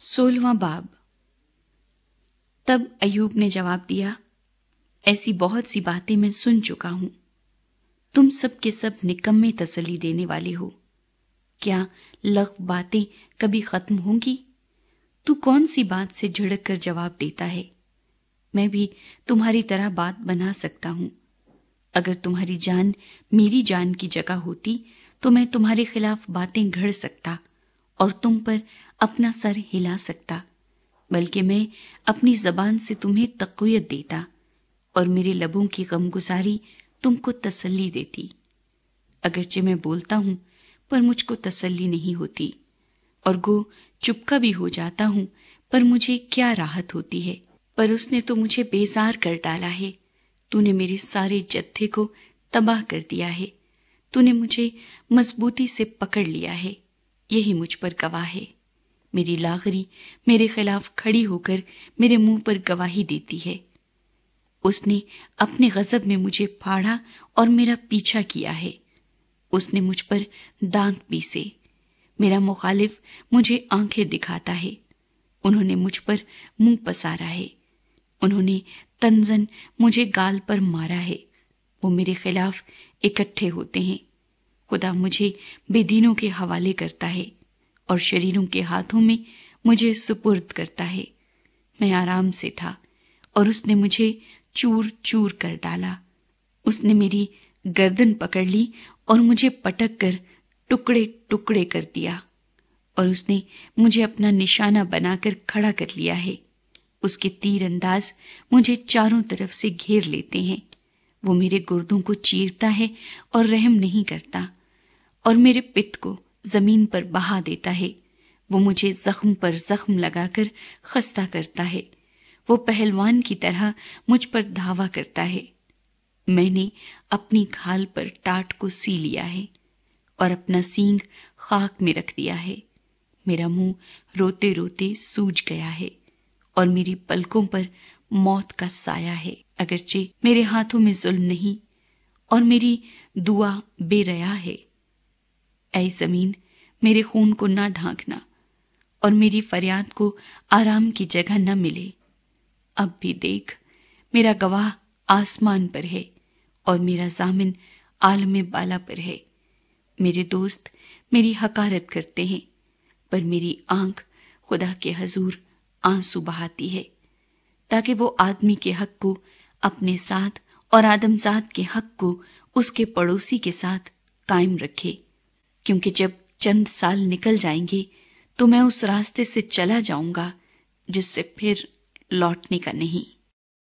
16واں باب۔ تب ایوب نے جواب دیا، ایسی بہت سی باتیں میں سن چکا ہوں، تم سب کے سب نکمے تسلی دینے والے ہو، کیا لغو باتیں کبھی ختم ہوں گی؟ تو کون سی بات سے جھڑک کر جواب دیتا ہے؟ میں بھی تمہاری طرح بات بنا سکتا ہوں۔ اگر تمہاری جان میری جان کی جگہ ہوتی تو میں تمہارے خلاف باتیں گھڑ سکتا اور تم پر اپنا سر ہلا سکتا، بلکہ میں اپنی زبان سے تمہیں تقویت دیتا اور میرے لبوں کی غمگساری تم کو تسلی دیتی۔ اگرچہ میں بولتا ہوں پر مجھ کو تسلی نہیں ہوتی، اور گو چپکا بھی ہو جاتا ہوں پر مجھے کیا راحت ہوتی ہے۔ پر اس نے تو مجھے بیزار کر ڈالا ہے، تو نے میرے سارے جتھے کو تباہ کر دیا ہے، تو نے مجھے مضبوطی سے پکڑ لیا ہے، یہی مجھ پر گواہ ہے۔ میری لاغری میرے خلاف کھڑی ہو کر میرے منہ پر گواہی دیتی ہے۔ اس نے اپنے غضب میں مجھے پھاڑا اور میرا پیچھا کیا ہے۔ اس نے مجھ پر دانت پیسے، میرا مخالف مجھے آنکھیں دکھاتا ہے۔ انہوں نے مجھ پر منہ پسارا ہے، انہوں نے تنزن مجھے گال پر مارا ہے۔ وہ میرے خلاف اکٹھے ہوتے ہیں۔ خدا مجھے بے دینوں کے حوالے کرتا ہے اور شریروں کے ہاتھوں میں مجھے سپرد کرتا ہے۔ میں آرام سے تھا اور اس نے مجھے چور چور کر ڈالا۔ اس نے میری گردن پکڑ لی اور مجھے پٹک کر ٹکڑے ٹکڑے کر دیا، اور اس نے مجھے اپنا نشانہ بنا کر کھڑا کر لیا ہے۔ اس کے تیر انداز مجھے چاروں طرف سے گھیر لیتے ہیں۔ وہ میرے گردوں کو چیرتا ہے اور رحم نہیں کرتا، اور میرے پت کو زمین پر بہا دیتا ہے۔ وہ مجھے زخم پر زخم لگا کر خستہ کرتا ہے۔ وہ پہلوان کی طرح مجھ پر دھاوا کرتا ہے۔ میں نے اپنی کھال پر ٹاٹ کو سی لیا ہے اور اپنا سینگ خاک میں رکھ دیا ہے۔ میرا منہ روتے روتے سوج گیا ہے اور میری پلکوں پر موت کا سایہ ہے۔ اگرچہ میرے ہاتھوں میں ظلم نہیں اور میری دعا بے ریا ہے، اے زمین میرے خون کو نہ ڈھانکنا اور میری فریاد کو آرام کی جگہ نہ ملے۔ اب بھی دیکھ، میرا گواہ آسمان پر ہے اور میرا ضامن عالم بالا پر ہے۔ میرے دوست میری حقارت کرتے ہیں، پر میری آنکھ خدا کے حضور آنسو بہاتی ہے، تاکہ وہ آدمی کے حق کو اپنے ساتھ اور آدم زاد کے حق کو اس کے پڑوسی کے ساتھ قائم رکھے، کیونکہ جب چند سال نکل جائیں گے تو میں اس راستے سے چلا جاؤں گا جس سے پھر لوٹنے کا نہیں۔